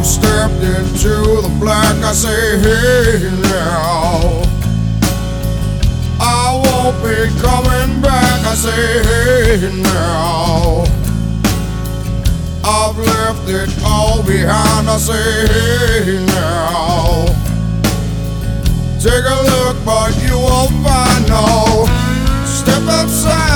I've stepped into the black. I say, hey now, I won't be coming back. I say, hey now, I've left it all behind. I say, hey now, take a look, but you won't find no step outside.